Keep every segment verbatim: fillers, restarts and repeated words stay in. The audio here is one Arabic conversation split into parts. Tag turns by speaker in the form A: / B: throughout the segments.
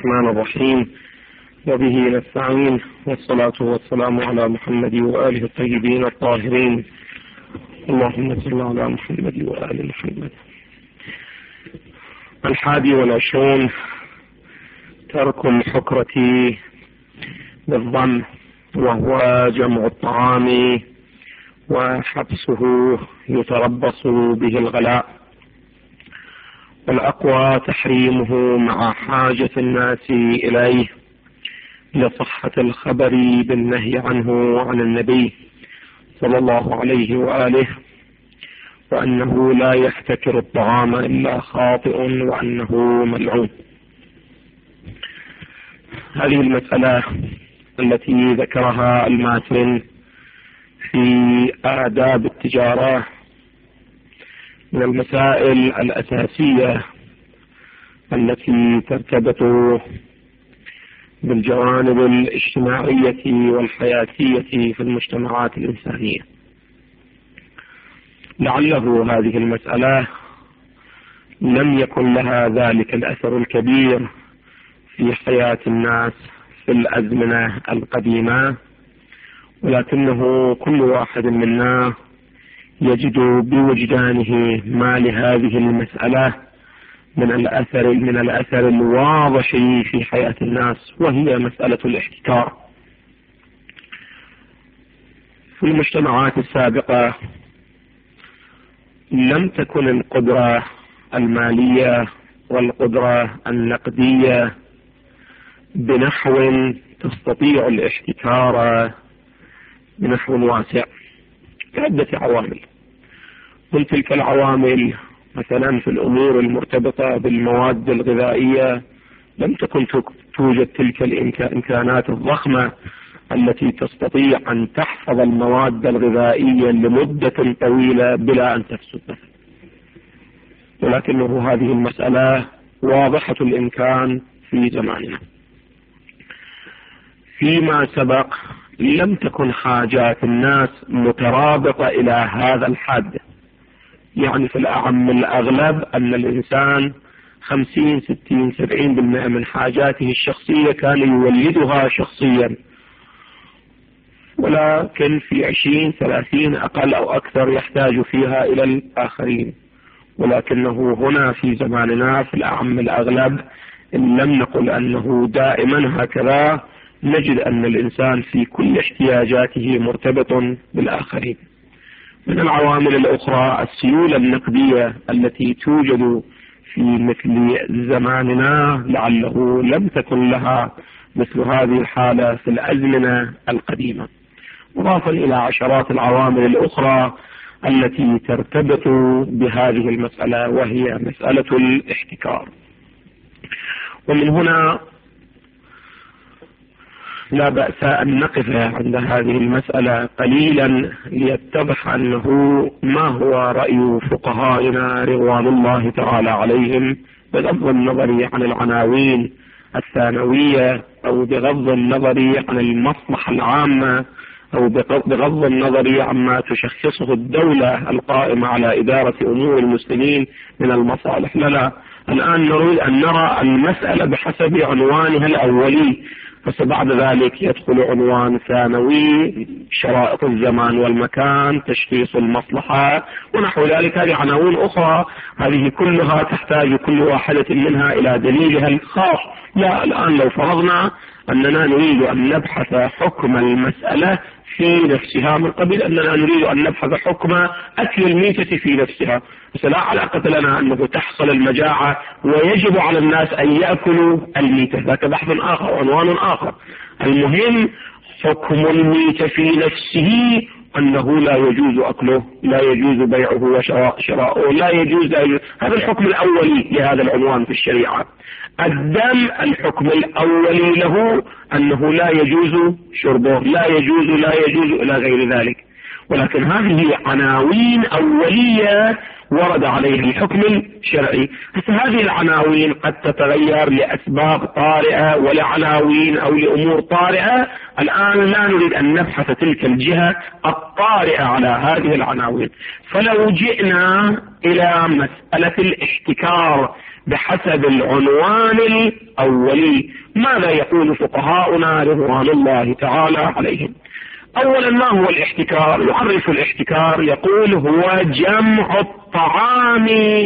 A: الرحمن الرحيم، وبه نستعين، والصلاة والسلام على محمد وآله الطيبين الطاهرين. اللهم صل على محمد وآل محمد. الحادي والعشرون: ترك الحكرة بالضم، وهو جمع الطعام وحبسه يتربص به الغلاء، والأقوى تحريمه مع حاجة الناس إليه لصحة الخبر بالنهي عنه عن النبي صلى الله عليه وآله، وأنه لا يحتكر الطعام إلا خاطئ، وأنه ملعون. هذه المسألة التي ذكرها الماتن في آداب التجارة من المسائل الأساسية التي ترتبط بالجوانب الاجتماعية والحياتية في المجتمعات الإنسانية. لعله هذه المسألة لم يكن لها ذلك الأثر الكبير في حياة الناس في الأزمنة القديمة، ولكنه كل واحد منا يجد بوجدانه ما لهذه المسألة من الأثر من الأثر الواضح في حياة الناس، وهي مسألة الاحتكار. في المجتمعات السابقة لم تكن القدرة المالية والقدرة النقدية بنحو تستطيع الاحتكار بنحو واسع لعدة عوامل. من تلك العوامل مثلا في الأمور المرتبطة بالمواد الغذائية لم تكن توجد تلك الإمكانات الضخمة التي تستطيع أن تحفظ المواد الغذائية لمدة طويلة بلا أن تفسد، ولكنه هذه المسألة واضحة الإمكان في زماننا. فيما سبق لم تكن حاجات الناس مترابطة إلى هذا الحد، يعني في الأعم الأغلب أن الإنسان خمسين ستين سبعين بالمئة من حاجاته الشخصية كان يولدها شخصيا، ولكن في عشرين ثلاثين أقل أو أكثر يحتاج فيها إلى الآخرين. ولكنه هنا في زماننا في الأعم الأغلب إن لم نقل أنه دائما هكذا، نجد أن الإنسان في كل احتياجاته مرتبط بالآخرين. من العوامل الأخرى السيولة النقدية التي توجد في مثل زماننا، لعله لم تكن لها مثل هذه الحالة في الأزمنة القديمة، مضافا إلى عشرات العوامل الأخرى التي ترتبط بهذه المسألة، وهي مسألة الاحتكار. ومن هنا لا بأس أن نقف عند هذه المسألة قليلا ليتضح أنه ما هو رأي فقهائنا رضوان الله تعالى عليهم، بغض النظر عن العناوين الثانوية أو بغض النظر عن المصلحة العامة أو بغض النظر عما تشخصه الدولة القائمة على إدارة أمور المسلمين من المصالح. لا لا الآن نريد أن نرى المسألة بحسب عنوانها الأولي، فبعد ذلك يدخل عنوان ثانوي، شرائط الزمان والمكان، تشخيص المصلحة ونحو ذلك. هذه عناوين أخرى، هذه كلها تحتاج كل واحدة منها إلى دليلها الخاص. لا، الآن لو فرضنا أننا نريد أن نبحث حكم المسألة في نفسها من قبل أننا نريد أن نبحث حكم أكل الميتة في نفسها، بس لا علاقة لنا أنه تحصل المجاعة ويجب على الناس أن يأكلوا الميتة، ذاك بحث آخر وعنوان آخر. المهم حكم الميتة في نفسه أنه لا يجوز أكله، لا يجوز بيعه وشراؤه، لا يجوز, لا يجوز. هذا الحكم الأولي لهذا العنوان في الشريعة. الدم الحكم الأولي له أنه لا يجوز شربه، لا يجوز لا يجوز إلى غير ذلك. ولكن هذه عناوين أولية ورد عليها الحكم الشرعي. هذه العناوين قد تتغير لأسباب طارئة ولعناوين أو لأمور طارئة. الآن لا نريد أن نبحث تلك الجهة الطارئة على هذه العناوين. فلو جئنا إلى مسألة الاحتكار بحسب العنوان الأولي. ماذا يقول فقهاؤنا رضوان الله تعالى عليهم؟ أولا، ما هو الاحتكار؟ يعرف الاحتكار يقول هو جمع الطعام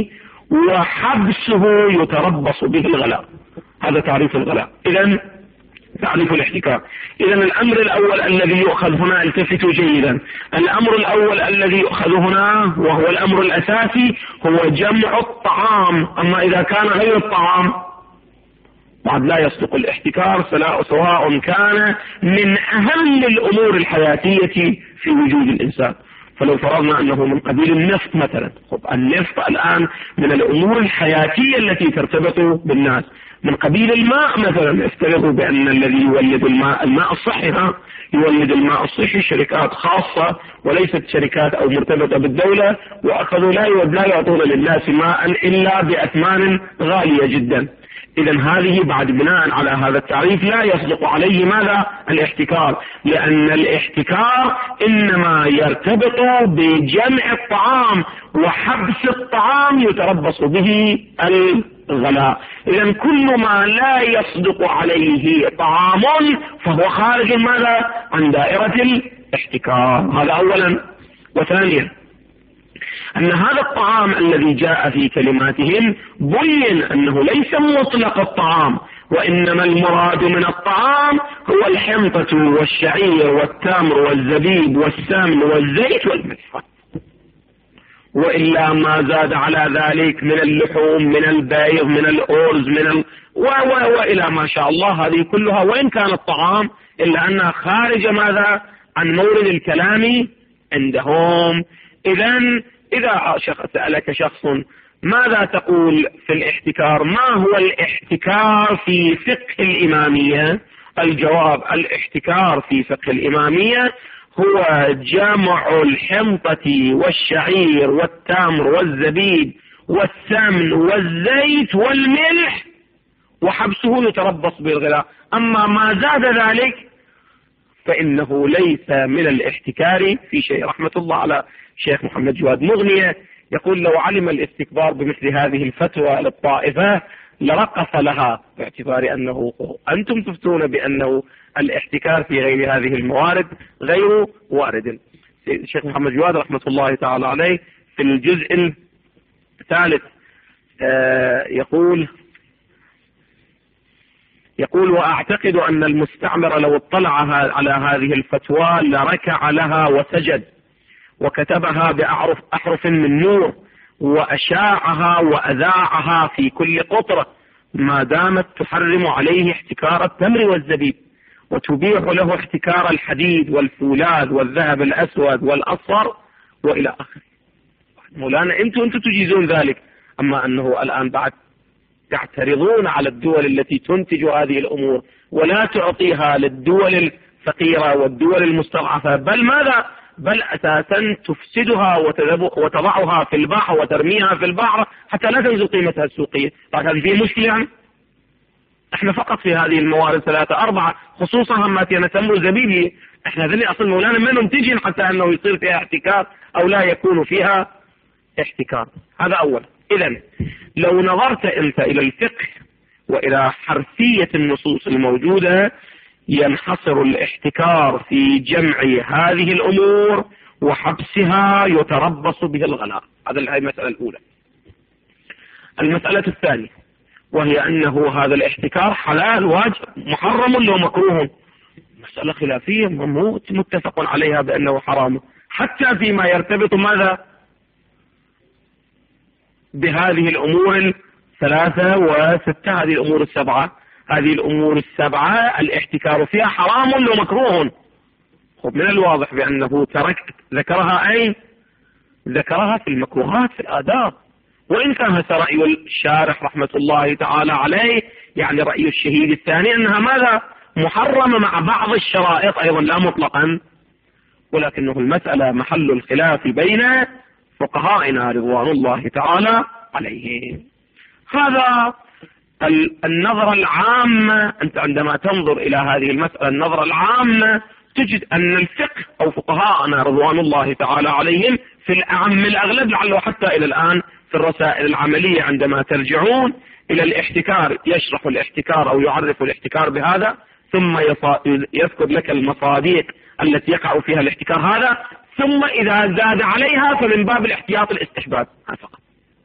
A: وحبسه يتربص به الغلاء. هذا تعريف الغلاء. إذن تعريف الاحتكار. إذن الأمر الأول الذي يؤخذ هنا، التفتوا جيدا، الأمر الأول الذي يؤخذ هنا وهو الأمر الأساسي هو جمع الطعام. أما إذا كان غير الطعام بعد لا يصدق الاحتكار، سواء كان من أهم الأمور الحياتية في وجود الإنسان. فلو فرضنا أنه من قبيل النفط مثلا، النفط الآن من الأمور الحياتية التي ترتبط بالناس. من قبيل الماء مثلا، افترضوا بأن الذي يولد الماء الماء الصحي ها يولد الماء الصحي شركات خاصة وليست شركات أو مرتبطة بالدولة، وأخذوا لا لا يعطون للناس ماء إلا بأثمان غالية جدا. إذن هذه بعد بناء على هذا التعريف لا يصدق عليه ماذا؟ الاحتكار، لأن الاحتكار إنما يرتبط بجمع الطعام وحبس الطعام يتربص به الغلاء. إذن كل ما لا يصدق عليه طعام فهو خارج ماذا؟ عن دائرة الاحتكار. هذا أولا. وثانيا، أن هذا الطعام الذي جاء في كلماتهم بين أنه ليس مطلق الطعام، وإنما المراد من الطعام هو الحنطة والشعير والتمر والزبيب والسمن والزيت والملح، وإلا ما زاد على ذلك من اللحوم من البيض من الأرز من ال... و... و... وإلى ما شاء الله. هذه كلها وإن كان الطعام إلا أنها خارج ماذا؟ عن مورد الكلام عندهم. إذن إذا سألك شخص ماذا تقول في الاحتكار؟ ما هو الاحتكار في فقه الإمامية؟ الجواب: الاحتكار في فقه الإمامية هو جمع الحنطة والشعير والتمر والزبيب والسمن والزيت والملح وحبسه يتربص بالغلاء. أما ما زاد ذلك فإنه ليس من الاحتكار في شيء. رحمة الله على شيخ محمد جواد مغنية يقول: لو علم الاستكبار بمثل هذه الفتوى للطائفة لرقص لها، باعتبار أنه أنتم تفتون بأنه الاحتكار في غير هذه الموارد غير وارد. الشيخ محمد جواد رحمة الله تعالى عليه في الجزء الثالث يقول يقول وأعتقد أن المستعمر لو اطلع على هذه الفتوى لركع لها وسجد وكتبها بأحرف أحرف من نور وأشاعها وأذاعها في كل قطرة، ما دامت تحرم عليه احتكار التمر والزبيب وتبيح له احتكار الحديد والفولاذ والذهب الأسود والأصفر وإلى آخره. مولانا أنتم أنتم تجيزون ذلك، أما أنه الآن بعد تعترضون على الدول التي تنتج هذه الأمور ولا تعطيها للدول الفقيرة والدول المستضعفة، بل ماذا؟ بل أساسا تفسدها وتضعها في البحر وترميها في البحر حتى لا تنزل قيمتها السوقية. طيب هذه فيه مشكلة يعني؟ احنا فقط في هذه الموارد ثلاثة أربعة، خصوصا هم تمر زبيبي، احنا ذلك أصل مولانا ما ننتجين حتى أنه يصير فيها احتكار أو لا يكون فيها احتكار. هذا أول. إذن لو نظرت أنت إلى الفقه وإلى حرفية النصوص الموجودة ينحصر الاحتكار في جمع هذه الأمور وحبسها يتربص به الغلاء. هذا المسألة الأولى. المسألة الثانية وهي أنه هذا الاحتكار حلال واجب محرم لو مكروه، مسألة خلافية مو متفق عليها بأنه حرام، حتى فيما يرتبط ماذا بهذه الأمور الثلاثة وستة، هذه الأمور السبعة هذه الأمور السبعة الاحتكار فيها حرام لو مكروه. خب من الواضح بأنه ترك ذكرها أين؟ ذكرها في المكروهات في الآداب، وإن كان هذا رأي الشارح رحمة الله تعالى عليه، يعني رأي الشهيد الثاني أنها ماذا؟ محرمة مع بعض الشرائط أيضا لا مطلقا، ولكنه المسألة محل الخلاف بين فقهائنا رضوان الله تعالى عليهم. هذا النظرة العامة. أنت عندما تنظر إلى هذه المسألة النظرة العامة تجد أن الفقه أو فقهاءنا رضوان الله تعالى عليهم في الأعم الأغلب لعله حتى إلى الآن في الرسائل العملية عندما ترجعون إلى الاحتكار يشرح الاحتكار أو يعرف الاحتكار بهذا، ثم يذكر لك المصادق التي يقع فيها الاحتكار هذا، ثم إذا زاد عليها فمن باب الاحتياط الاستحباب فقط.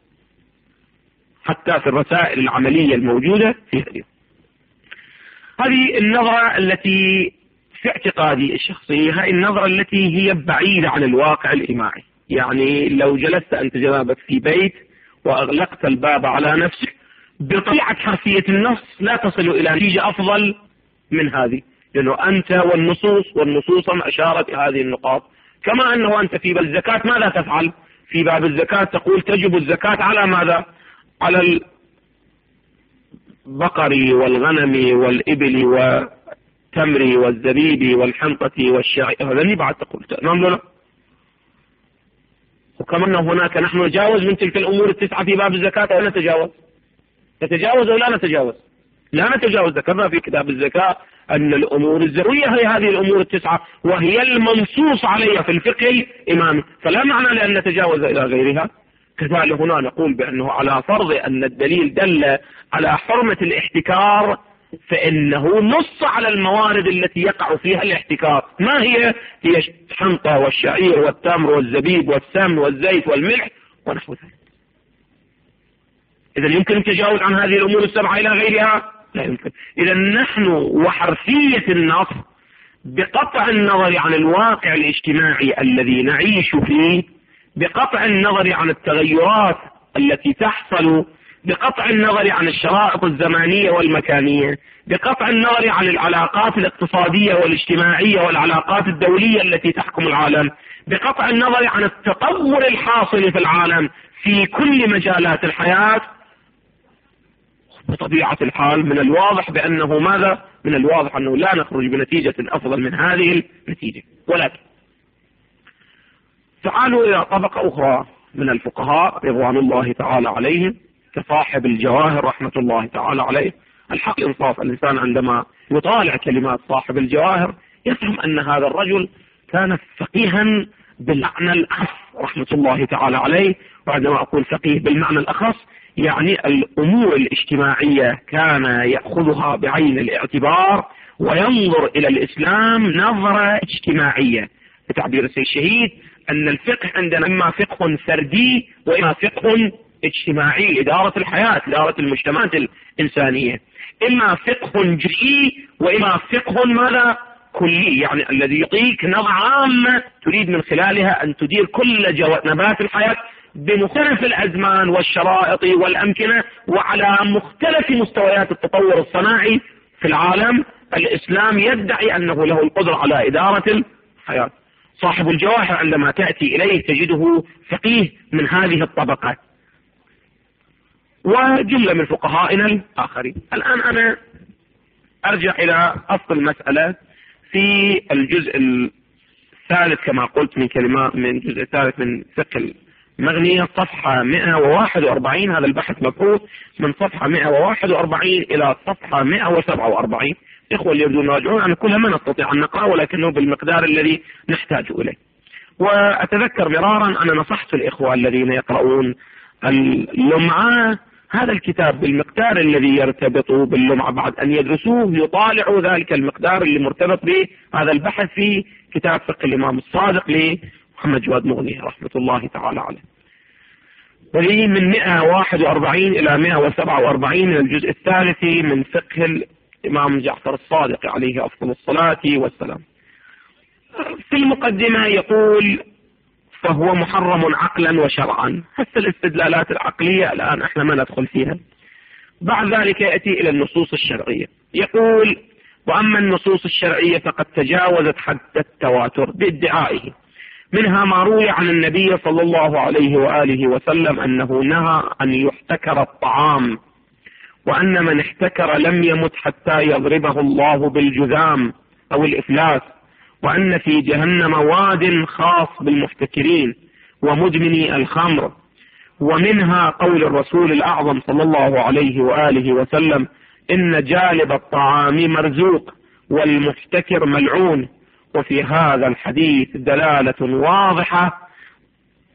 A: حتى في الرسائل العملية الموجودة في هذه هذه النظرة التي في اعتقادي الشخصي هي النظرة التي هي بعيدة عن الواقع الاجتماعي. يعني لو جلست أنت جنابك في بيت وأغلقت الباب على نفسك بطبيعة حرفية النص لا تصل إلى نتيجة أفضل من هذه، لأنه أنت والنصوص والنصوص أشارت هذه النقاط. كما أنه أنت في باب الزكاة ماذا تفعل؟ في باب الزكاة تقول تجب الزكاة على ماذا؟ على البقر والغنم والإبل والتمر والزبيب والحنطة والشعير، هذا بعد تقول نعم لا. وكما أن هناك نحن نتجاوز من تلك الأمور التسعة في باب الزكاة أو نتجاوز نتجاوز أو لا نتجاوز لا نتجاوز. ذكرنا في كتاب الزكاة أن الأمور الزكوية هي هذه الأمور التسعة وهي المنصوص عليها في الفقه الإمامي، فلا معنى لأن نتجاوز إلى غيرها. كذلك هنا نقول بأنه على فرض أن الدليل دل على حرمة الاحتكار فإنه نص على الموارد التي يقع فيها الاحتكار. ما هي؟ هي الحنطة والشعير والتمر والزبيب والسمن والزيت والملح ونحو ذلك. إذا يمكن التجاوز عن هذه الأمور السبعة إلى غيرها؟ لا يمكن. إذا نحن وحرفية النص بقطع النظر عن الواقع الاجتماعي الذي نعيش فيه، بقطع النظر عن التغيرات التي تحصل، بقطع النظر عن الشرائط الزمانية والمكانية، بقطع النظر عن العلاقات الاقتصادية والاجتماعية والعلاقات الدولية التي تحكم العالم، بقطع النظر عن التطور الحاصل في العالم في كل مجالات الحياة، بطبيعة الحال من الواضح بأنه ماذا؟ من الواضح أنه لا نخرج بنتيجة أفضل من هذه النتيجة. ولكن تعالوا إلى طبقة أخرى من الفقهاء رضوان الله تعالى عليهم كصاحب الجواهر رحمة الله تعالى عليه. الحق إنصاف الإنسان عندما يطالع كلمات صاحب الجواهر يفهم أن هذا الرجل كان فقيها بالمعنى الأخص رحمة الله تعالى عليه. وعندما أقول فقيه بالمعنى الأخص يعني الأمور الاجتماعية كان يأخذها بعين الاعتبار وينظر إلى الإسلام نظرة اجتماعية. بتعبير السيد الشهيد أن الفقه عندنا إما فقه فردي وإما فقه اجتماعي، إدارة الحياة، إدارة المجتمعات الإنسانية، إما فقه جزئي وإما فقه ماذا؟ كلي، يعني الذي يعطيك نظرة عامة تريد من خلالها أن تدير كل جوانب الحياة بمختلف الأزمان والشرائط والأمكنة وعلى مختلف مستويات التطور الصناعي في العالم. الإسلام يدعي أنه له القدرة على إدارة الحياة. صاحب الجواهر عندما تأتي إليه تجده فقيه من هذه الطبقات وجملة من فقهائنا الآخرين. الآن أنا أرجع إلى أصل المسألة في الجزء الثالث كما قلت من كلمات من الجزء الثالث من فقه المغنية صفحة مئة وواحد وأربعين. هذا البحث مبحوث من صفحة مئة وواحد وأربعين إلى صفحة مئة وسبعة وأربعين. إخوة اللي يريدون يراجعون أنا كلها ما نستطيع أن نقرأ ولكنه بالمقدار الذي نحتاج إليه. وأتذكر مرارا أنا نصحت الإخوة الذين يقرؤون اللمعة هذا الكتاب بالمقدار الذي يرتبط باللمعة بعد أن يدرسوه يطالعوا ذلك المقدار اللي مرتبط به هذا البحث في كتاب فقه الإمام الصادق لمحمد جواد مغني رحمة الله تعالى عليه. ولي من مئة وواحد وأربعين إلى مئة وسبعة وأربعين من الجزء الثالث من فقه الإمام جعفر الصادق عليه أفضل الصلاة والسلام. في المقدمة يقول فهو محرم عقلا وشرعا. هسه الاستدلالات العقلية الآن احنا ما ندخل فيها. بعد ذلك يأتي إلى النصوص الشرعية يقول وأما النصوص الشرعية فقد تجاوزت حد التواتر بادعائه، منها ما روي عن النبي صلى الله عليه وآله وسلم أنه نهى أن يحتكر الطعام، وأن من احتكر لم يمت حتى يضربه الله بالجذام أو الإفلاس، وأن في جهنم واد خاص بالمحتكرين ومدمني الخمر. ومنها قول الرسول الأعظم صلى الله عليه وآله وسلم إن جالب الطعام مرزوق والمحتكر ملعون. وفي هذا الحديث دلالة واضحة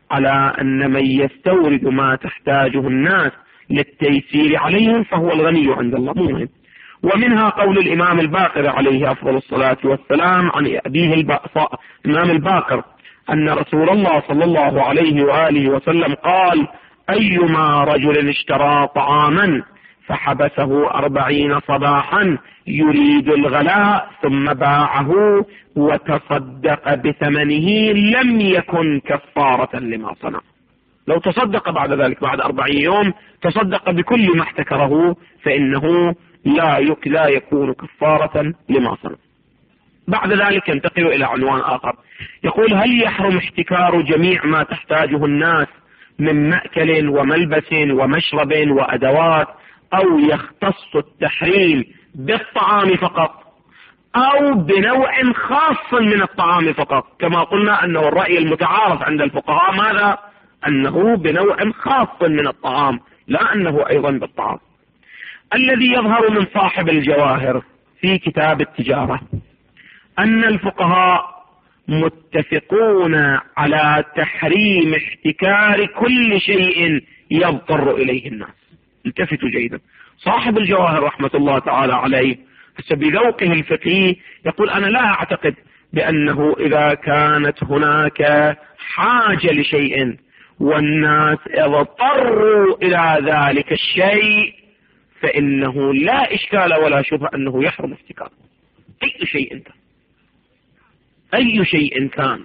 A: على أن من يستورد ما تحتاجه الناس للتيسير عليهم فهو الغني عند الله، مهم. ومنها قول الإمام الباقر عليه أفضل الصلاة والسلام عن أبيه الإمام الباقر أن رسول الله صلى الله عليه وآله وسلم قال: أيما رجل اشترى طعاما فحبسه أربعين صباحا يريد الغلاء ثم باعه وتصدق بثمنه لم يكن كفارة لما صنع. لو تصدق بعد ذلك بعد أربعين يوم تصدق بكل ما احتكره فإنه لا لا يكون كفارة لما صنع. بعد ذلك ينتقل إلى عنوان آخر، يقول: هل يحرم احتكار جميع ما تحتاجه الناس من مأكل وملبس ومشرب وأدوات، أو يختص التحريم بالطعام فقط أو بنوع خاص من الطعام فقط؟ كما قلنا أنه الرأي المتعارف عند الفقهاء ماذا؟ أنه بنوع خاص من الطعام، لا أنه أيضا بالطعام. الذي يظهر من صاحب الجواهر في كتاب التجارة أن الفقهاء متفقون على تحريم احتكار كل شيء يضطر إليه الناس. التفتوا جيدا، صاحب الجواهر رحمة الله تعالى عليه بذوقه الفقهي يقول: أنا لا أعتقد بأنه إذا كانت هناك حاجة لشيء والناس اضطروا إلى ذلك الشيء فإنه لا إشكال ولا شبهة أنه يحرم احتكار أي شيء كان، أي شيء كان،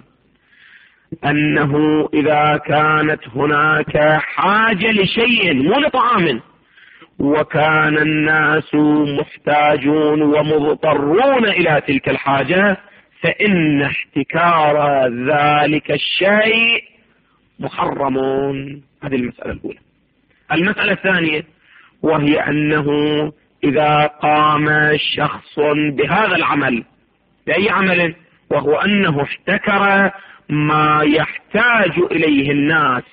A: أنه إذا كانت هناك حاجة لشيء مو لطعام وكان الناس محتاجون ومضطرون إلى تلك الحاجة فإن احتكار ذلك الشيء محرم. هذه المسألة الأولى. المسألة الثانية وهي أنه إذا قام شخص بهذا العمل، بأي عمل؟ وهو أنه احتكر ما يحتاج إليه الناس،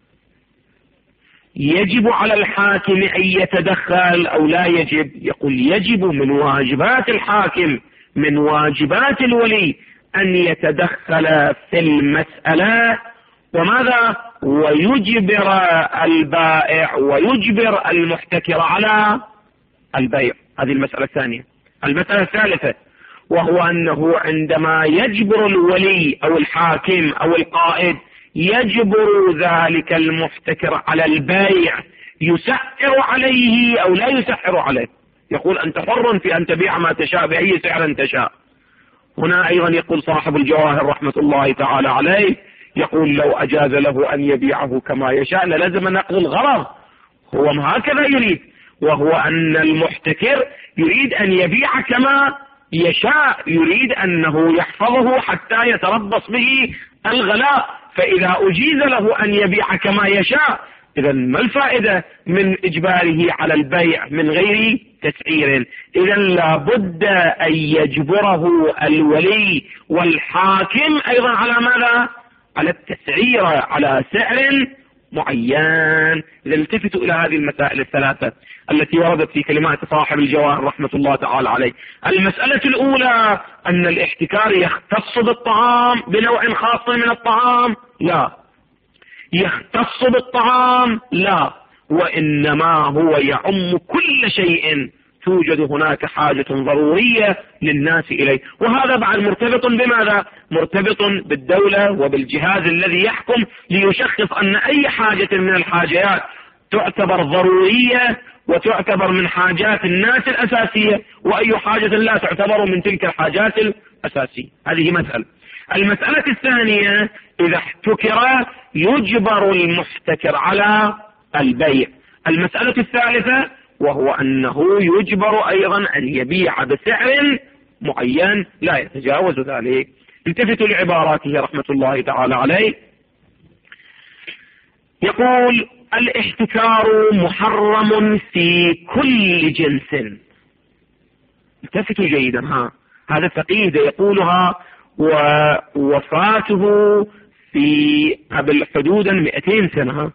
A: يجب على الحاكم أن يتدخل أو لا يجب؟ يقول: يجب، من واجبات الحاكم من واجبات الولي أن يتدخل في المسألة، وماذا؟ ويجبر البائع ويجبر المحتكر على البيع. هذه المسألة الثانية. المسألة الثالثة وهو أنه عندما يجبر الولي أو الحاكم أو القائد يجبر ذلك المحتكر على البيع، يسعر عليه أو لا يسعر عليه؟ يقول: أنت حر في أن تبيع ما تشاء بأي سعر تشاء. هنا أيضا يقول صاحب الجواهر رحمة الله تعالى عليه، يقول: لو أجاز له أن يبيعه كما يشاء للزم نقض الغرض. هو هكذا يريد، وهو أن المحتكر يريد أن يبيع كما يشاء، يريد أنه يحفظه حتى يتربص به الغلاء، فإذا أجيز له أن يبيع كما يشاء إذا ما الفائدة من إجباره على البيع من غير تسعير؟ إذا لابد أن يجبره الولي والحاكم أيضا على ماذا؟ على التسعير، على سعر معين. إذا التفتوا إلى هذه المسائل الثلاثة التي وردت في كلمات صاحب الجواهر رحمة الله تعالى عليه. المسألة الأولى أن الاحتكار يختص بالطعام بنوع خاص من الطعام؟ لا. يختص بالطعام؟ لا، وإنما هو يعم كل شيء توجد هناك حاجة ضرورية للناس إليه. وهذا بعد مرتبط بماذا؟ مرتبط بالدولة وبالجهاز الذي يحكم ليشخص أن أي حاجة من الحاجات تعتبر ضرورية وتعتبر من حاجات الناس الأساسية، وأي حاجة لا تعتبر من تلك الحاجات الأساسية. هذه مسألة. المسألة الثانية إذا احتكر يجبر المحتكر على البيع. المسألة الثالثة وهو أنه يجبر أيضا أن يبيع بسعر معين لا يتجاوز ذلك. التفتوا لعباراته رحمة الله تعالى عليه، يقول: الاحتكار محرم في كل جنس. التفتوا جيدا، ها هذا فقيه يقولها ووفاته في قبل حدودا مئتين سنة.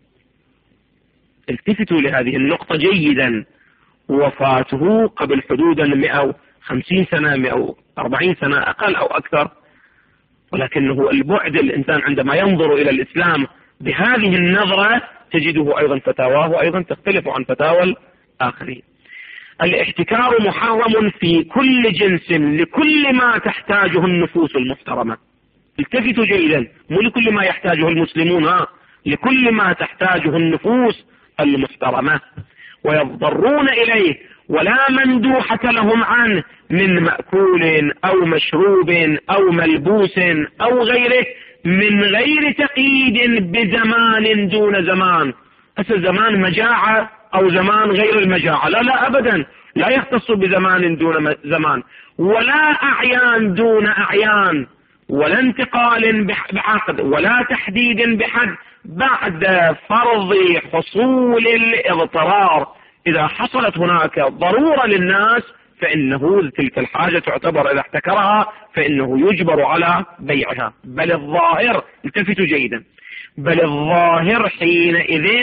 A: التفتوا لهذه النقطة جيدا، وفاته قبل حدودا مئة وخمسين سنة، مئة وأربعين سنة أقل أو أكثر. ولكنه البعد الإنسان عندما ينظر إلى الإسلام بهذه النظرة تجده أيضا فتاواه أيضا تختلف عن فتاوى الآخرين. الاحتكار محرم في كل جنس لكل ما تحتاجه النفوس المحترمة. التفتوا جيدا، مو لكل ما يحتاجه المسلمون، ها، لكل ما تحتاجه النفوس المحترمة ويضطرون إليه ولا مندوحة لهم عنه من مأكول أو مشروب أو ملبوس أو غيره من غير تقييد بزمان دون زمان. هسه زمان مجاعة أو زمان غير المجاعة، لا لا أبدا، لا يختص بزمان دون زمان، ولا أعيان دون أعيان، ولا انتقال بعقد، ولا تحديد بحد بعد فرض حصول الاضطرار. إذا حصلت هناك ضرورة للناس فإنه تلك الحاجة تعتبر إذا احتكرها فإنه يجبر على بيعها. بل الظاهر، التفتوا جيدا، بل الظاهر حينئذ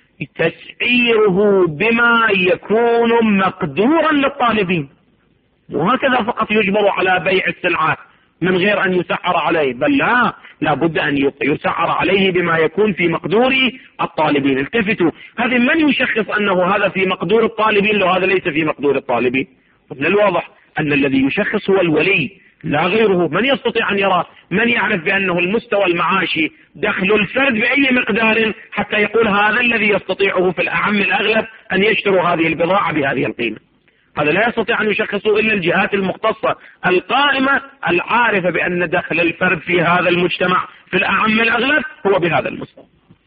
A: تسعيره بما يكون مقدورا للطالبين، وهكذا فقط يجبر على بيع السلعة من غير أن يسعر عليه، بل لا لا بد أن يسعر عليه بما يكون في مقدور الطالبين. التفتوا، هذا من يشخص أنه هذا في مقدور الطالبين لو هذا ليس في مقدور الطالبين؟ من الواضح أن الذي يشخص هو الولي لا غيره. من يستطيع أن يرى، من يعرف بأنه المستوى المعاشي دخل الفرد بأي مقدار حتى يقول هذا الذي يستطيعه في الأعم الأغلب أن يشتروا هذه البضاعة بهذه القيمة؟ هذا لا يستطيع أن يشخصه إلا الجهات المختصة القائمة العارفة بأن دخل الفرد في هذا المجتمع في الأعم الأغلب هو بهذا المستوى.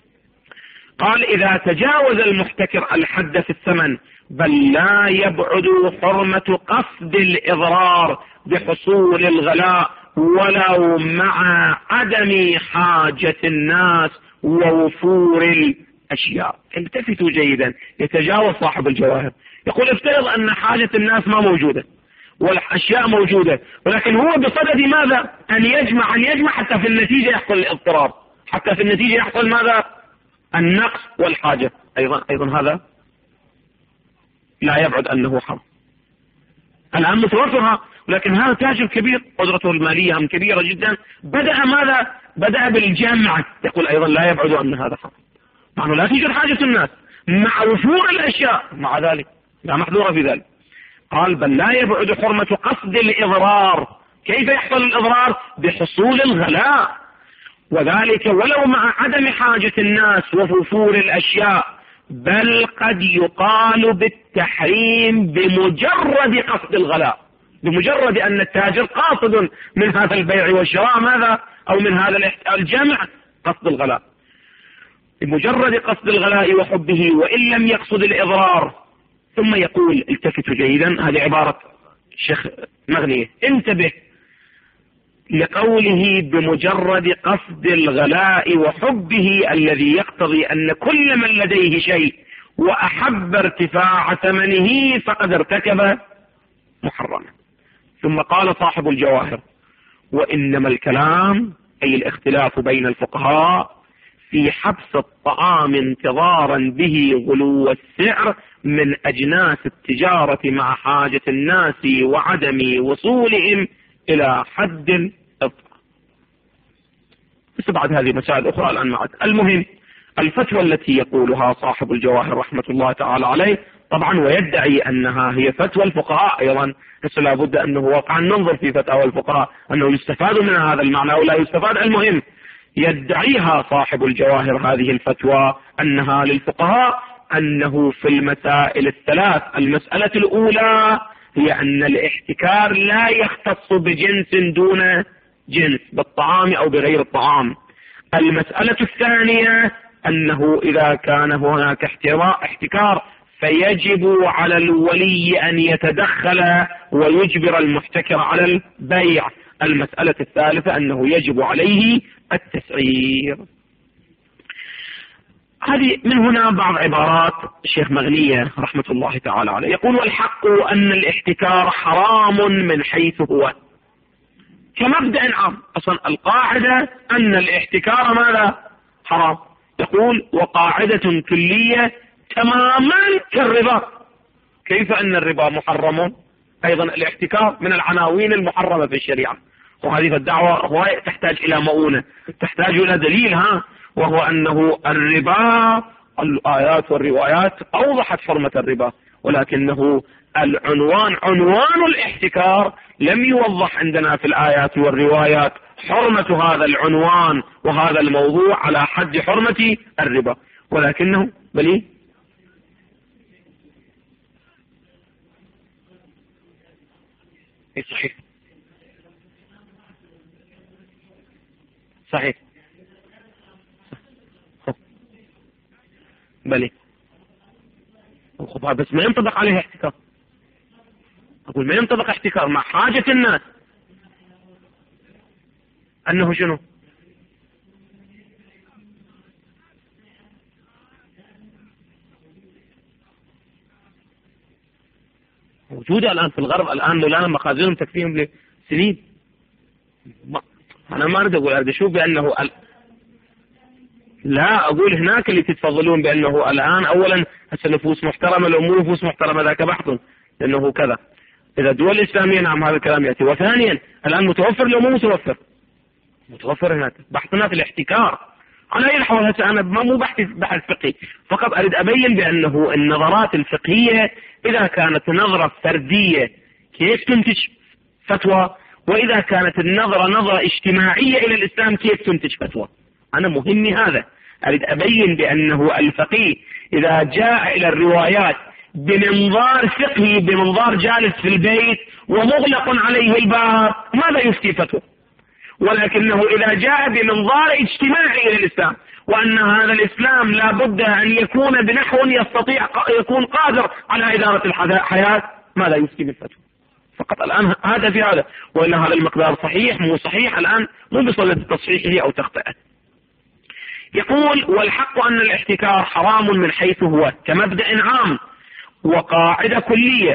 A: قال إذا تجاوز المحتكر الحد في الثمن بل لا يبعد حرمة قصد الإضرار بحصول الغلاء ولو مع عدم حاجة الناس ووفور الأشياء. التفتوا جيدا، يتجاوز صاحب الجواهر يقول افترض أن حاجة الناس ما موجودة والأشياء موجودة، ولكن هو بصدد ماذا؟ أن يجمع أن يجمع حتى في النتيجة يحصل الاضطرار، حتى في النتيجة يحصل ماذا؟ النقص والحاجة. أيضا أيضا هذا لا يبعد أنه حرام. الآن متوفرها، ولكن هذا تاجر كبير قدرته المالية هم كبيرة جدا، بدأ ماذا؟ بدأ بالجمع، يقول أيضا لا يبعد أن هذا حرام، مع أنه لا توجد حاجة الناس مع وفور الأشياء، مع ذلك لا محذورة في ذلك. قال بل لا يبعد حرمة قصد الإضرار. كيف يحصل الإضرار؟ بحصول الغلاء، وذلك ولو مع عدم حاجة الناس ووفور الأشياء، بل قد يقال بالتحريم بمجرد قصد الغلاء، بمجرد أن التاجر قاصد من هذا البيع والشراء ماذا؟ أو من هذا الجمع قصد الغلاء، بمجرد قصد الغلاء وحبه وإن لم يقصد الإضرار. ثم يقول التفتوا جيدا، هذه عبارة الشيخ مغنية، انتبه لقوله بمجرد قصد الغلاء وحبه الذي يقتضي أن كل من لديه شيء وأحب ارتفاع ثمنه فقد ارتكب محرما. ثم قال صاحب الجواهر وإنما الكلام أي الاختلاف بين الفقهاء في حبس الطعام انتظارا به غلو السعر من أجناس التجارة مع حاجة الناس وعدم وصولهم إلى حد الإضطرار. بس بعد هذه مسائل أخرى الآن معك. المهم الفتوى التي يقولها صاحب الجواهر رحمة الله تعالى عليه طبعا ويدعي أنها هي فتوى الفقهاء أيضا، بس لا بد أنه واقعا ننظر في فتاوى الفقهاء أنه يستفاد من هذا المعنى أو لا يستفاد. المهم يدعيها صاحب الجواهر هذه الفتوى أنها للفقهاء، أنه في المسائل الثلاث المسألة الأولى هي أن الاحتكار لا يختص بجنس دون جنس بالطعام أو بغير الطعام. المسألة الثانية أنه إذا كان هناك احتكار فيجب على الولي أن يتدخل ويجبر المحتكر على البيع. المسألة الثالثة أنه يجب عليه التسعير. هذه من هنا بعض عبارات الشيخ مغنية رحمة الله تعالى عليه. يقول والحق أن الاحتكار حرام من حيث هو كمبدأ عام. أصلا القاعدة أن الاحتكار ماذا؟ حرام. يقول وقاعدة كلية تماما كالربا. كيف أن الربا محرم؟ أيضا الاحتكار من العناوين المحرمة في الشريعة. وهذه الدعوة تحتاج إلى مؤونة، تحتاج إلى دليل، ها وهو أنه الربا الآيات والروايات أوضحت حرمة الربا، ولكنه العنوان عنوان الاحتكار لم يوضح عندنا في الآيات والروايات حرمة هذا العنوان وهذا الموضوع على حد حرمة الربا، ولكنه بلي صحيح صحيح بلي بس ما ينطبق عليه احتكار. أقول ما ينطبق احتكار مع حاجة الناس أنه شنو؟ موجودة الآن في الغرب، الآن مولانا مخازنهم تكفيهم لسنين. أنا ما أريد أقول، أريد أشوف بأنه ال... لا أقول هناك اللي تتفضلون بأنه الآن أولا هسه نفوس محترمة، لو مو نفوس محترمة ذاك بحث لأنه كذا. إذا الدول الإسلامية نعم هذا الكلام يأتي. وثانيا الآن متوفر لو مو متوفر؟ متوفر هناك. بحثنا في الاحتكار على أي الحوال. هسه أنا مو بحث بحث فقهي، فقط أريد أبين بأنه النظرات الفقهية إذا كانت نظرة فردية كيف تنتج فتوى، وإذا كانت النظرة نظرة اجتماعية إلى الإسلام كيف تنتج فتوى. أنا مهمي هذا، أريد أبين بأنه الفقيه إذا جاء إلى الروايات بمنظار فقهي، بمنظار جالس في البيت ومغلق عليه الباب، ماذا يفتي فتوى؟ ولكنه إذا جاء بمنظار اجتماعي إلى الإسلام، وأن هذا الإسلام لا بد أن يكون بنحو يستطيع يكون قادر على إدارة الحياة، ماذا يفتي بالفتوى؟ فقط الآن هذا في هذا، وإلا هذا المقدار صحيح مو صحيح الآن مو بصلة تصحيحه أو تخطئه. يقول والحق أن الاحتكار حرام من حيث هو كمبدأ عام وقاعدة كلية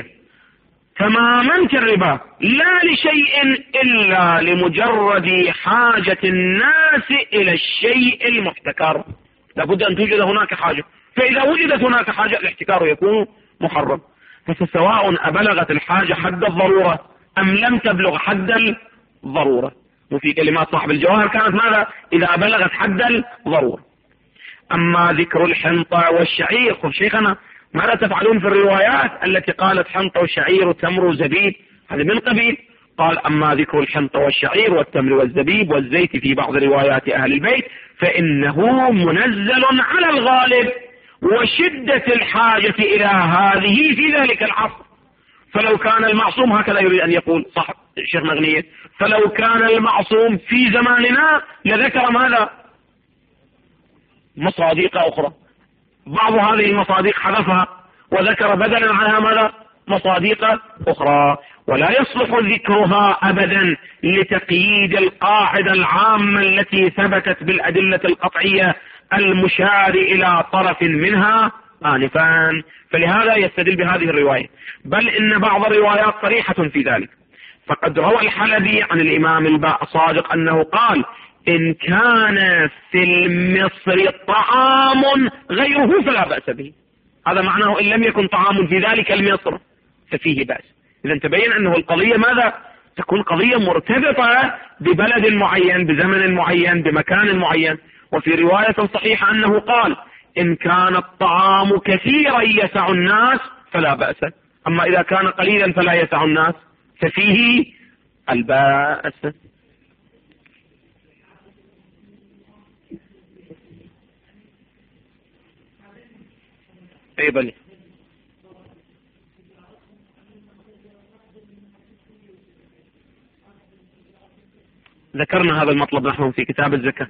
A: تماما كالربا، لا لشيء إلا لمجرد حاجة الناس إلى الشيء المحتكر. لابد أن توجد هناك حاجة، فإذا وجدت هناك حاجة الاحتكار يكون محرم. فسواء أبلغت الحاجة حد الضرورة أم لم تبلغ حد الضرورة. وفي كلمات صاحب الجواهر كانت ماذا؟ إذا بلغت حد الضرورة. أما ذكر الحنطة والشعير، قل شيخنا ماذا تفعلون في الروايات التي قالت حنطة وشعير وتمر وزبيب؟ هذا من قبيل. قال أما ذكر الحنطة والشعير والتمر والزبيب والزيت في بعض روايات أهل البيت فإنه منزل على الغالب وشدة الحاجة إلى هذه في ذلك العصر. فلو كان المعصوم، هكذا يريد أن يقول صاحب الشيخ مغنية، فلو كان المعصوم في زماننا لذكر ماذا؟ مصاديق أخرى. بعض هذه المصاديق حذفها وذكر بدلا عنها ماذا؟ مصاديق أخرى. ولا يصلح ذكرها أبدا لتقييد القاعدة العامة التي ثبتت بالأدلة القطعية المشار إلى طرف منها آنفا. فلهذا يستدل بهذه الرواية، بل إن بعض الروايات صريحة في ذلك. فقد روى الحلبي عن الإمام الباء صادق أنه قال إن كان في المصر طعام غيره فلا بأس به. هذا معناه إن لم يكن طعام في ذلك المصر ففيه بأس. إذا تبين أنه القضية ماذا؟ تكون قضية مرتبطة ببلد معين، بزمن معين، بمكان معين. وفي رواية صحيحة أنه قال إن كان الطعام كثيرا يسع الناس فلا بأس، أما إذا كان قليلا فلا يسع الناس ففيه البأس. أي بلي ذكرنا هذا المطلب نحن في كتاب الزكاة.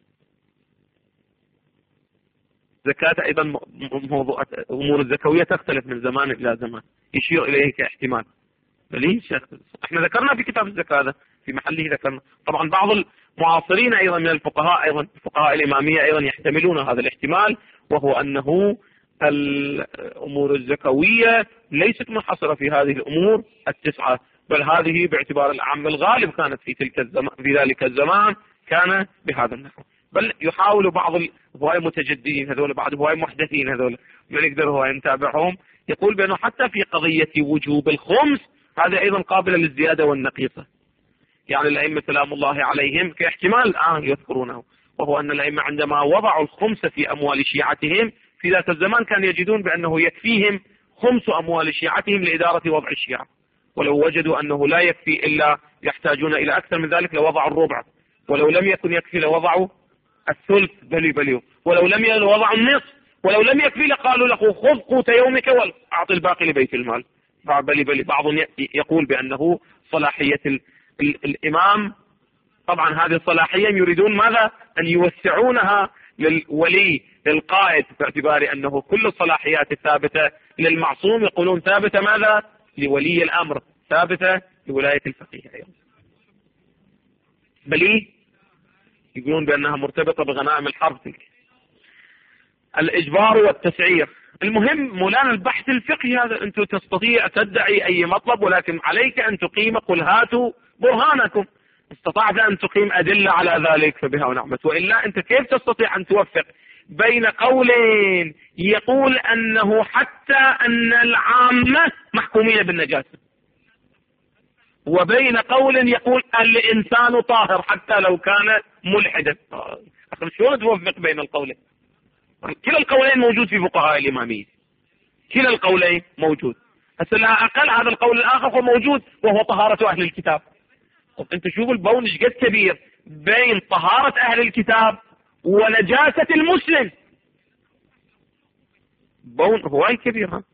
A: زكاة أيضا موضوع أمور الزكوية تختلف من زمان إلى زمان، يشير إليه كاحتمال. بلي شيخ احنا ذكرنا في كتاب الزكاة هذا في محله ذكرنا. طبعا بعض المعاصرين أيضا من الفقهاء أيضا الفقهاء الإمامية أيضا يحتملون هذا الاحتمال، وهو أنه الأمور الزكوية ليست منحصرة في هذه الأمور التسعة، بل هذه باعتبار العام الغالب كانت في تلك الزمان في ذلك الزمان كان بهذا النحو. بل يحاول بعض الهواة متجددين هذول، بعض الهواة محدثين هذول من يقدر هو يتابعهم، يقول بأنه حتى في قضية وجوب الخمس هذا أيضا قابل للزيادة والنقيصة. يعني الأئمة سلام الله عليهم كاحتمال الآن يذكرونه، وهو أن الأئمة عندما وضعوا الخمس في أموال شيعتهم في ذات الزمان كان يجدون بأنه يكفيهم خمس أموال شيعتهم لإدارة وضع الشيعة، ولو وجدوا أنه لا يكفي إلا يحتاجون إلى أكثر من ذلك لوضعوا الربع، ولو لم يكن يكفي لوضعوا الثلث بلي بلي، ولو لم يكن وضعوا النصف، ولو لم يكفي لقالوا له خذ قوت يومك وأعطي الباقي لبيت المال. بلي بلي. بعض يقول بأنه صلاحية ال ال الإمام، طبعا هذه الصلاحية يريدون ماذا؟ أن يوسعونها للولي للقائد، باعتبار أنه كل الصلاحيات الثابتة للمعصوم يقولون ثابتة ماذا؟ لولي الأمر، ثابتة لولاية الفقيه أيضا. بلي يقولون بأنها مرتبطة بغنائم الحرب تلك. الإجبار والتسعير، المهم مولانا البحث الفقهي هذا أنت تستطيع تدعي أي مطلب، ولكن عليك أن تقيم، قل هاتوا برهانكم، استطعت أن تقيم أدلة على ذلك فبها ونعمت، وإلا أنت كيف تستطيع أن توفق بين قولين يقول أنه حتى أن العامة محكومين بالنجاسة، وبين قول يقول الإنسان طاهر حتى لو كان ملحدا؟ شلون توفق بين القولين؟ كلا القولين موجود في فقهاء الإمامية، كلا القولين موجود. هسه لا أقل هذا القول الآخر هو موجود وهو طهارة أهل الكتاب. طب أنت شوف البون ايش قد كبير بين طهارة أهل الكتاب ونجاسة المسلم، بون هواي كبير. ها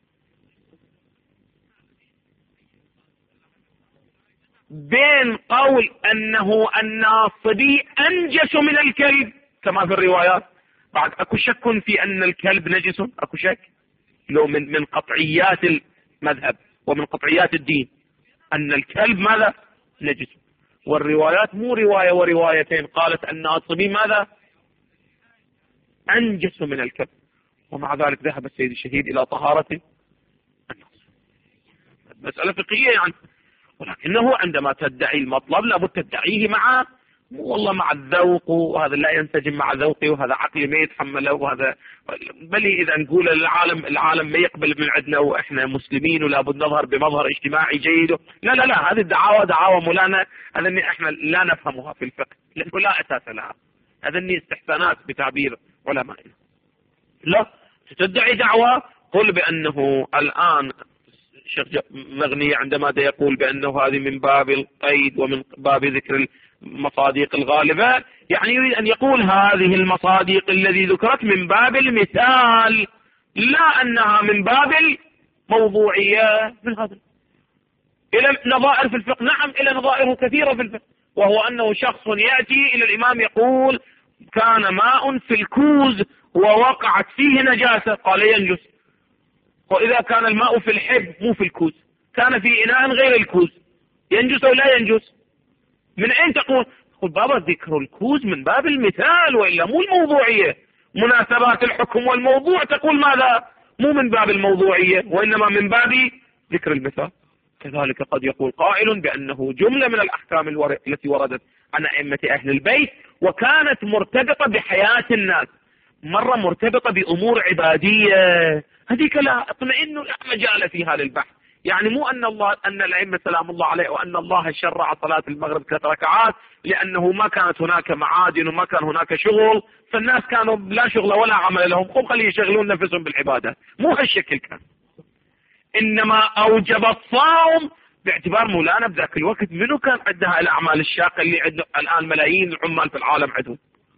A: بين قول أنه الناصبي أنجس من الكلب كما في الروايات، بعد أكو شك في أن الكلب نجس؟ أكو شك؟ لو من من قطعيات المذهب ومن قطعيات الدين أن الكلب ماذا؟ نجس. والروايات مو رواية وروايتين، قالت الناصبي ماذا؟ أنجس من الكلب، ومع ذلك ذهب السيد الشهيد إلى طهارة الناصب. مسألة فقهية يعني، ولكنه عندما تدعي المطلب لابد تدعيه مع والله مع الذوق، وهذا لا ينسجم مع ذوقي، وهذا عقلي ما يتحمله، وهذا بل إذا نقول العالم العالم ما يقبل من عندنا وإحنا مسلمين ولابد نظهر بمظهر اجتماعي جيد، لا لا لا، هذه الدعاوى دعاوى مولانا هذا احنا لا نفهمها في الفقه لأنه لا أساس لها، هذا استحسانات بتعبير علمائنا. لا تدعي دعوة قل بأنه الآن الشيخ مغني عندما يقول بأنه هذه من باب القيد ومن باب ذكر المصادق الغالبة، يعني يريد أن يقول هذه المصادق الذي ذكرت من باب المثال، لا أنها من باب الموضوعية. من هذا إلى نظائر في الفقه، نعم إلى نظائر كثيرة في الفقه، وهو أنه شخص يأتي إلى الإمام يقول كان ماء في الكوز ووقعت فيه نجاسة، قال ينجس. وإذا كان الماء في الحب مو في الكوز، كان في إناء غير الكوز، ينجس أو لا ينجس؟ من أين تقول؟ تقول بابا ذكر الكوز من باب المثال وإلا مو الموضوعية، مناسبات الحكم والموضوع تقول ماذا؟ مو من باب الموضوعية وإنما من باب ذكر المثال. كذلك قد يقول قائل بأنه جملة من الأحكام التي وردت عن أئمة أهل البيت وكانت مرتبطة بحياة الناس، مرة مرتبطة بأمور عبادية، هذيك لا اطمئن لا مجال فيها للبحث. يعني مو أن الله أن الأئمة سلام الله عليه وأن الله شرع صلاة المغرب ثلاث ركعات لأنه ما كانت هناك معادن وما كان هناك شغل، فالناس كانوا لا شغل ولا عمل لهم، خب خليه يشغلون نفسهم بالعبادة، مو هالشكل كان. إنما أوجب الصوم باعتبار مولانا بذاك الوقت منو كان عندها الأعمال الشاقة اللي عندنا الآن ملايين العمال في العالم عندهم،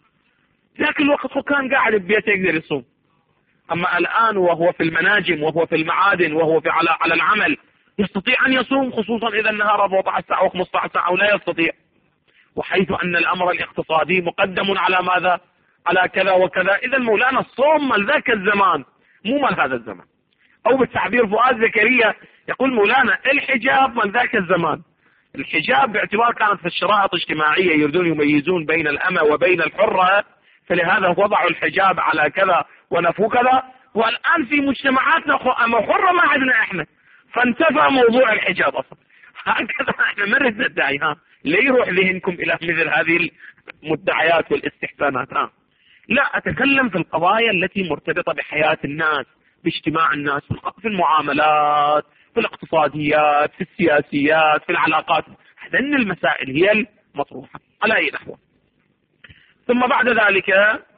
A: ذاك الوقت هو كان قاعد ببيته يقدر يصوم. أما الآن وهو في المناجم وهو في المعادن وهو في على على العمل يستطيع أن يصوم، خصوصا إذا النهار أربعة عشر ساعة وخمسة عشر ساعة ولا يستطيع، وحيث أن الأمر الاقتصادي مقدم على ماذا؟ على كذا وكذا. إذا مولانا الصوم مال ذاك الزمان مو مال هذا الزمان، أو بالتعبير فؤاد زكريا يقول مولانا الحجاب مال ذاك الزمان. الحجاب باعتبار كانت في الشرائط الاجتماعية يريدون يميزون بين الأمة وبين الحرة، فلهذا وضعوا الحجاب على كذا ونفوا كذا، والآن في مجتمعاتنا أما حرة ما عندنا إحنا، فانتفى موضوع الحجاب أصلا. هكذا إحنا ما نريد ندعي، ها لا يروح ذهنكم إلى مثل هذه المدعيات والاستحسانات. ها لا أتكلم في القضايا التي مرتبطة بحياة الناس، باجتماع الناس، في المعاملات، في الاقتصاديات، في السياسيات، في العلاقات. أسن المسائل هي المطروحة على أي نحو. ثم بعد ذلك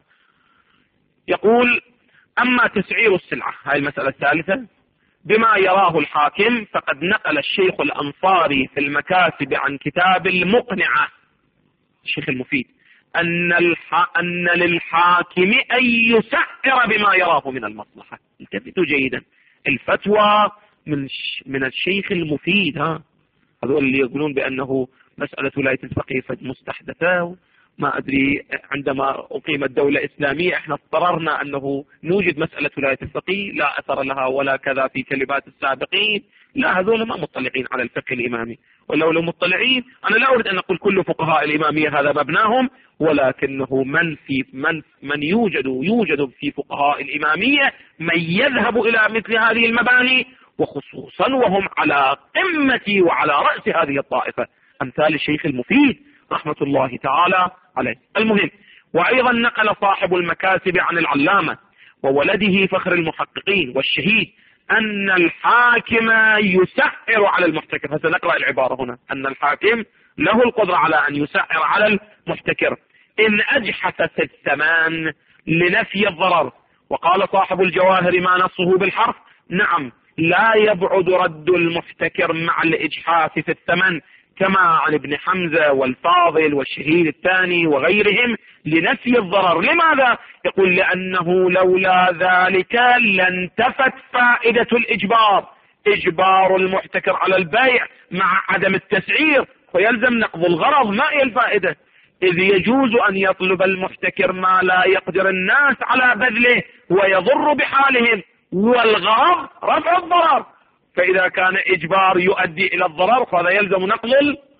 A: يقول: أما تسعير السلعة، هذه المسألة الثالثة، بما يراه الحاكم، فقد نقل الشيخ الأنصاري في المكاسب عن كتاب المقنعة، الشيخ المفيد، أن, الح... أن للحاكم أن يسعر بما يراه من المصلحة. التفتوا جيدا، الفتوى من ش... من الشيخ المفيد. ها هذول اللي يقولون بأنه مسألة ولاية الفقيه مستحدثة، ما أدري، عندما أقيمت دولة إسلامية احنا اضطررنا أنه نوجد مسألة ولاية الفقيه، لا أثر لها ولا كذا في كلمات السابقين. لا، هذول ما مطلعين على الفقه الإمامي، ولو لو مطلعين أنا لا أريد أن أقول كل فقهاء الإمامية هذا مبناهم، ولكنه من في من من يوجد يوجد في فقهاء الإمامية من يذهب إلى مثل هذه المباني، وخصوصا وهم على قمة وعلى رأس هذه الطائفة، أمثال الشيخ المفيد رحمة الله تعالى عليه. المهم، وأيضا نقل صاحب المكاسب عن العلامة وولده فخر المحققين والشهيد أن الحاكم يسعر على المحتكر. هسه نقرأ العبارة هنا: أن الحاكم له القدرة على أن يسعر على المحتكر إن أجحف في الثمن لنفي الضرر. وقال صاحب الجواهر ما نصه بالحرف: نعم، لا يبعد رد المحتكر مع الإجحاف في الثمن، كما عن ابن حمزة والفاضل والشهيد الثاني وغيرهم، لنفي الضرر. لماذا؟ يقول: لأنه لولا ذلك لانتفت فائدة الإجبار، إجبار المحتكر على البيع مع عدم التسعير، فيلزم نقض الغرض، ما هي الفائدة؟ إذ يجوز أن يطلب المحتكر ما لا يقدر الناس على بذله ويضر بحالهم، والغرض رفع الضرر. فإذا كان إجبار يؤدي إلى الضرر فهذا يلزم نقض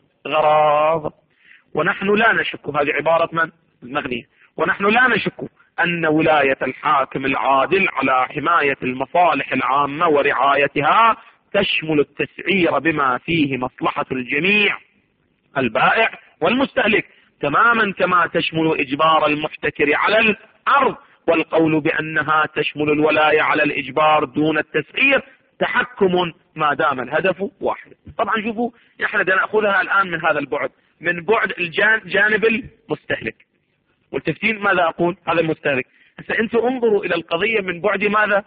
A: الغرض. ونحن لا نشك، هذه عبارة من؟ المغنية. ونحن لا نشك أن ولاية الحاكم العادل على حماية المصالح العامة ورعايتها تشمل التسعير بما فيه مصلحة الجميع، البائع والمستهلك، تماما كما تشمل إجبار المحتكر على الأرض. والقول بأنها تشمل الولاية على الإجبار دون التسعير تحكم ما دام الهدف واحد. طبعا شوفوا، احنا نأخذها الآن من هذا البعد، من بعد الجانب المستهلك. والتفتين ماذا أقول؟ هذا المستهلك. هسه أنتم انظروا إلى القضية من بعد ماذا؟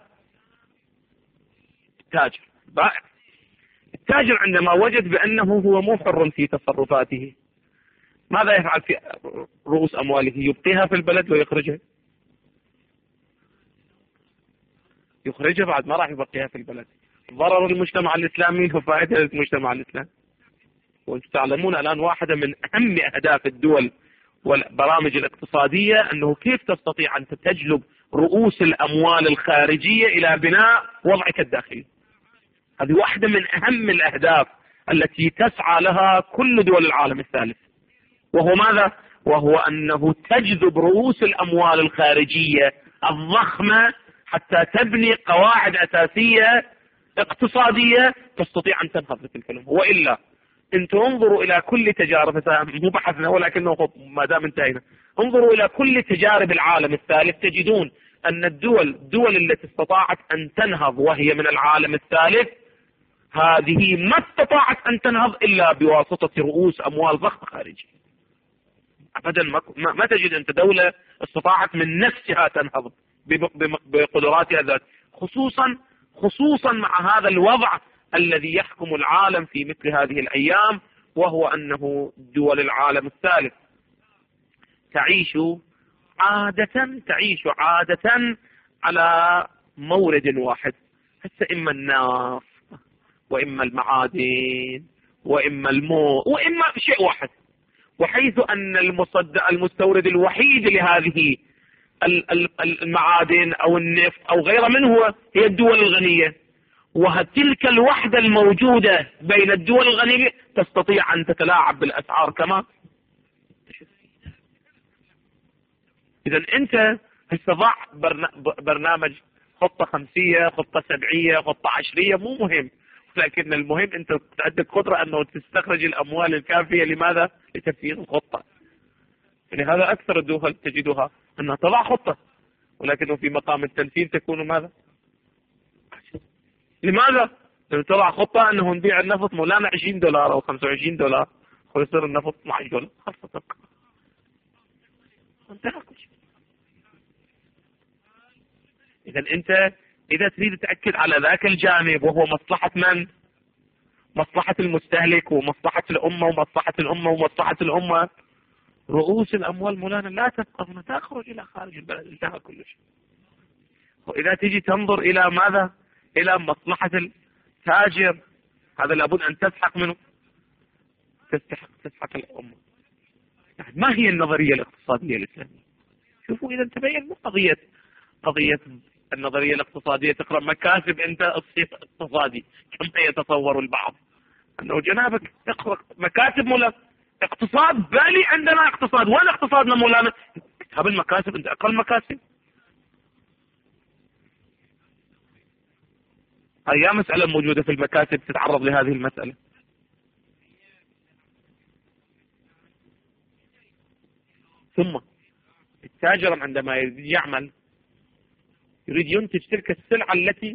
A: تاجر بائع. التاجر عندما وجد بأنه هو مو حر في تصرفاته، ماذا يفعل في رؤوس أمواله؟ يبقيها في البلد ويخرجها؟ يخرجها بعد، ما راح يبقيها في البلد. ضرر المجتمع الإسلامي وفائدة للمجتمع الإسلامي. وانتم تعلمون الآن واحدة من أهم أهداف الدول والبرامج الاقتصادية أنه كيف تستطيع أن تجلب رؤوس الأموال الخارجية إلى بناء وضعك الداخلي. هذه واحدة من أهم الأهداف التي تسعى لها كل دول العالم الثالث، وهو ماذا؟ وهو أنه تجذب رؤوس الأموال الخارجية الضخمة حتى تبني قواعد أساسية اقتصادية تستطيع أن تنهض مثل الكلام. وإلا انتم انظروا إلى كل تجارب، مو بحثنا ولكنه ما دام انتهينا، انظروا إلى كل تجارب العالم الثالث، تجدون أن الدول الدول التي استطاعت أن تنهض وهي من العالم الثالث، هذه ما استطاعت أن تنهض إلا بواسطة رؤوس أموال ضخمة خارجية. أبدا ما, ما تجد أنت دولة استطاعت من نفسها تنهض بقدراتها الذات، خصوصا خصوصا مع هذا الوضع الذي يحكم العالم في مثل هذه الأيام، وهو أنه دول العالم الثالث تعيش عادة تعيش عادة على مورد واحد، هسه إما النفط وإما المعادن وإما الماء وإما شيء واحد. وحيث أن المصدر المستورد الوحيد لهذه المعادن أو النفط أو غير منه هي الدول الغنية، وتلك الوحدة الموجودة بين الدول الغنية تستطيع أن تتلاعب بالأسعار كما. إذا أنت استضع برنامج خطة خمسية، خطة سبعية، خطة عشرية، مو مهم، لكن المهم أنت عندك قدرة أنه تستخرج الأموال الكافية. لماذا؟ لتنفيذ الخطة. لهذا أكثر الدول تجدها أنها تضع خطة ولكنه في مقام التنفيذ تكون ماذا؟ لماذا؟ لأنه تضع خطة أنه نبيع النفط مولانا عشرين دولار أو خمسة وعشرين دولار، ويصير النفط اثني عشر دولار خلصت تبقى انتهى كل شيء. إذا أنت إذا تريد تأكد على ذاك الجانب وهو مصلحة من؟ مصلحة المستهلك ومصلحة الأمة ومصلحة الأمة ومصلحة الأمة، رؤوس الأموال مولانا لا تبقى هنا، تخرج إلى خارج البلد، انتهى كل شيء. وإذا تجي تنظر إلى ماذا؟ إلى مصلحة التاجر، هذا لابد أن تسحق منه، تسحق تسحق الأمة. ما هي النظرية الاقتصادية الإسلامية؟ شوفوا إذا تبين مو قضية قضية النظرية الاقتصادية تقرأ مكاسب أنت اقتصادي كما يتصور البعض، أنه جنابك تقرأ مكاسب مولانا اقتصاد، بالي عندنا اقتصاد، وين اقتصادنا مولانا؟ كتاب المكاسب أنت أقل مكاسب. هي مسألة موجودة في المكاسب تتعرض لهذه المسألة. ثم التاجر عندما يعمل يريد ينتج تلك السلعة التي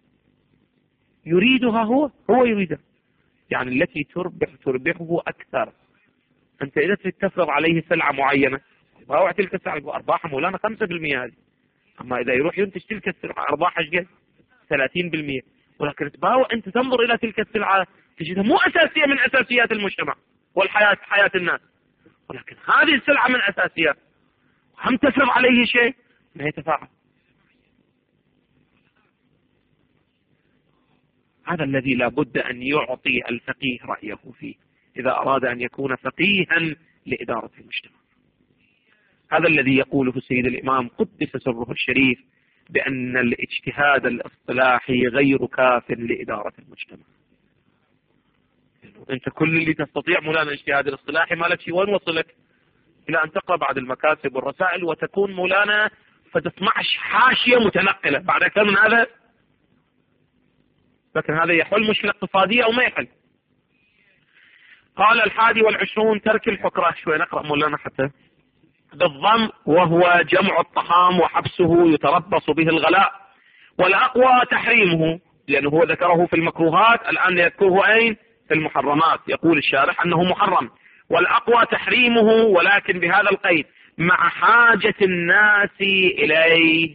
A: يريدها هو هو يريدها، يعني التي تربح تربحه أكثر. أنت إذا تفرض عليه سلعة معينة باوع تلك السلعة أرباحها مولانا خمسة بالمئة هذه، أما إذا يروح ينتج تلك السلعة أرباحها قد ثلاثين بالمئة، ولكن تباوع أنت تنظر إلى تلك السلعة تجدها مو أساسية من أساسيات المجتمع والحياة حياة الناس، ولكن هذه السلعة من أساسيات، هم تفرض عليه شيء ما يتفاعل. هذا الذي لا بد أن يعطي الفقيه رأيه فيه إذا أراد أن يكون فقيها لإدارة المجتمع. هذا الذي يقوله السيد الإمام قدس سره الشريف بأن الاجتهاد الاصطلاحي غير كاف لإدارة المجتمع. أنت كل اللي تستطيع مولانا الاجتهاد الاصطلاحي ما لك شيء، وين وصلك؟ إلى أن تقرأ بعد المكاسب والرسائل وتكون مولانا فتسمعش حاشية متنقلة بعد أكثر من هذا. لكن هذا يحل مشكلة اقتصادية أو ما يحل. قال الحادي والعشرون ترك الحكرة. شوي نقرأ مولانا حتى بالضم، وهو جمع الطعام وحبسه يتربص به الغلاء، والأقوى تحريمه لأنه هو ذكره في المكروهات، الآن يذكره أين؟ في المحرمات. يقول الشارح أنه محرم، والأقوى تحريمه ولكن بهذا القيد: مع حاجة الناس إليه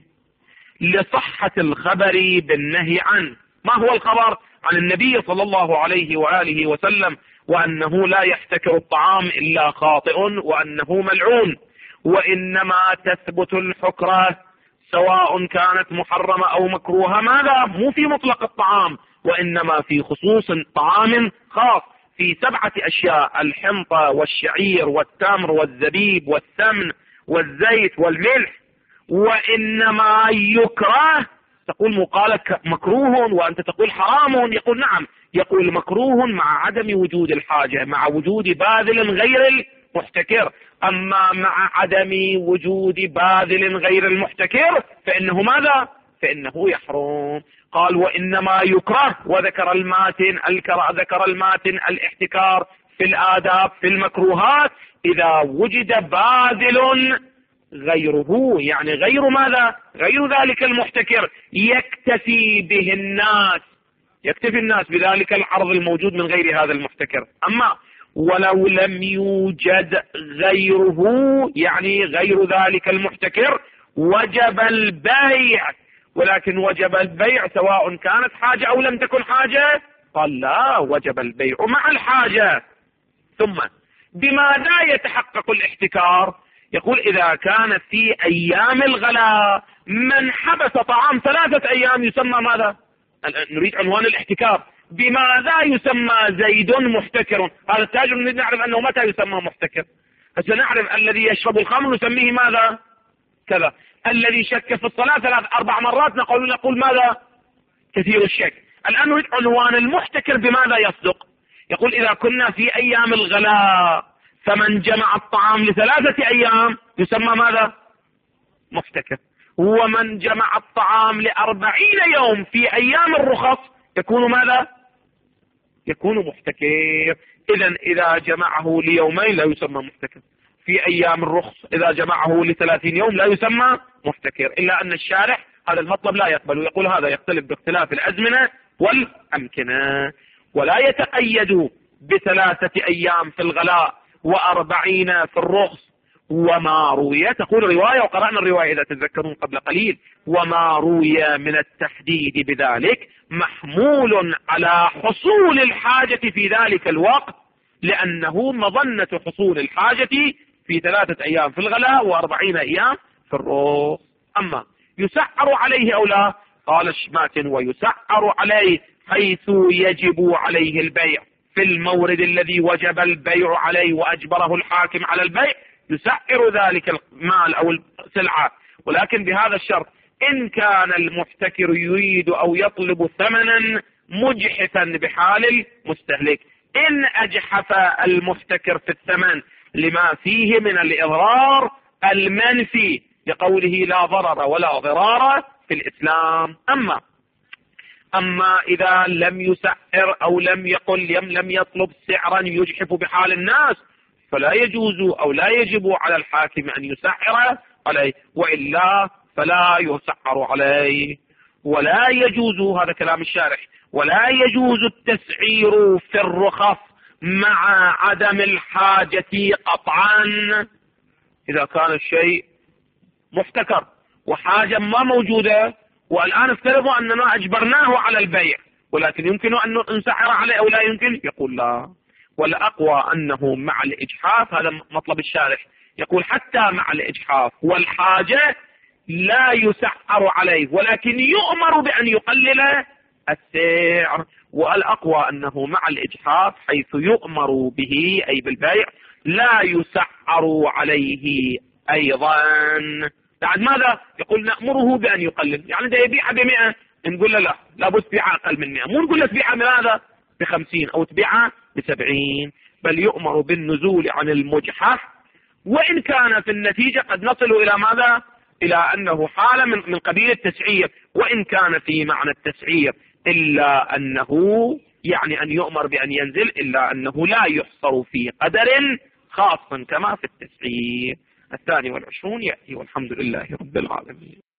A: لصحة الخبر بالنهي عنه. ما هو الخبر؟ عن النبي صلى الله عليه وآله وسلم وأنه لا يحتكر الطعام إلا خاطئ وأنه ملعون، وإنما تثبت الحكرة سواء كانت محرمة أو مكروهة. ماذا؟ مو في مطلق الطعام، وإنما في خصوص طعام خاص في سبعة أشياء: الحنطة والشعير والتمر والزبيب والسمن والزيت والملح. وإنما يكره، تقول مقالة مكروه وأنت تقول حرام، يقول نعم، يقول مكروه مع عدم وجود الحاجة، مع وجود باذل غير المحتكر. أما مع عدم وجود باذل غير المحتكر فإنه ماذا؟ فإنه يحرم. قال وإنما يكره، وذكر الماتن الكره، ذكر الماتن الاحتكار في الآداب في المكروهات إذا وجد باذل غيره، يعني غير ماذا؟ غير ذلك المحتكر يكتفي به الناس، يكتفي الناس بذلك العرض الموجود من غير هذا المحتكر. أما ولو لم يوجد غيره، يعني غير ذلك المحتكر، وجب البيع، ولكن وجب البيع سواء كانت حاجة أو لم تكن حاجة. قال لا، وجب البيع مع الحاجة. ثم بماذا يتحقق الاحتكار؟ يقول إذا كانت في أيام الغلاء من حبس طعام ثلاثة أيام يسمى ماذا؟ نريد عنوان الاحتكار. بماذا يسمى زيد محتكر؟ هذا التاجر نريد نعرف أنه متى يسمى محتكر. فسنعرف الذي يشرب الخمر نسميه ماذا؟ كذا. الذي شك في الصلاة ثلاث أربع مرات نقول نقول ماذا؟ كثير الشك. الآن نريد عنوان المحتكر بماذا يصدق. يقول إذا كنا في أيام الغلاء فمن جمع الطعام لثلاثة أيام يسمى ماذا؟ محتكر. ومن جمع الطعام لأربعين يوم في أيام الرخص يكون ماذا؟ يكون محتكر. إذن إذا جمعه ليومين لا يسمى محتكر، في أيام الرخص إذا جمعه لثلاثين يوم لا يسمى محتكر، إلا أن الشارح هذا المطلب لا يقبل، ويقول هذا يختلف باختلاف الأزمنة والأمكنة، ولا يتقيد بثلاثة أيام في الغلاء وأربعين في الرخص. وما روي، تقول رواية وقرأنا الرواية إذا تتذكرون قبل قليل، وما روي من التحديد بذلك محمول على حصول الحاجة في ذلك الوقت، لأنه مظنة حصول الحاجة في ثلاثة أيام في الغلاء وأربعين أيام في الرخص. أما يسعر عليه أو لا، قال الشماتن ويسعر عليه حيث يجب عليه البيع في المورد الذي وجب البيع عليه وأجبره الحاكم على البيع، يسعر ذلك المال أو السلعة، ولكن بهذا الشرط: إن كان المحتكر يريد أو يطلب ثمنا مجحفا بحال المستهلك. إن أجحف المحتكر في الثمن لما فيه من الإضرار المنفي لقوله لا ضرر ولا ضرار في الإسلام. أما أما إذا لم يسعر أو لم يقل لم يطلب سعرا يجحف بحال الناس، فلا يجوز أو لا يجب على الحاكم أن يسعر عليه، وإلا فلا يسعر عليه. ولا يجوز، هذا كلام الشارح، ولا يجوز التسعير في الرخص مع عدم الحاجة قطعا. إذا كان الشيء محتكر وحاجة ما موجودة، والآن افترضوا أننا أجبرناه على البيع، ولكن يمكن أن نسعر عليه أو لا يمكن، يقول لا. والأقوى أنه مع الإجحاف، هذا مطلب الشارح، يقول حتى مع الإجحاف والحاجة لا يسعر عليه، ولكن يؤمر بأن يقلل السعر. والأقوى أنه مع الإجحاف حيث يؤمر به أي بالبيع لا يسعر عليه أيضا. بعد ماذا؟ يقول نأمره بأن يقلل، يعني ده يبيع بمئة، نقول له لا، لابد تبيع أقل من مئة، مو نقول له تبيع بماذا؟ بخمسين أو تبيع بسبعين، بل يؤمر بالنزول عن المجحف. وإن كان في النتيجة قد نصل إلى ماذا؟ إلى أنه حالة من, من قبيل التسعير، وإن كان في معنى التسعير، إلا أنه يعني أن يؤمر بأن ينزل، إلا أنه لا يحصر في قدر خاص كما في التسعير. الثاني والعشرون يأتي، والحمد لله رب العالمين.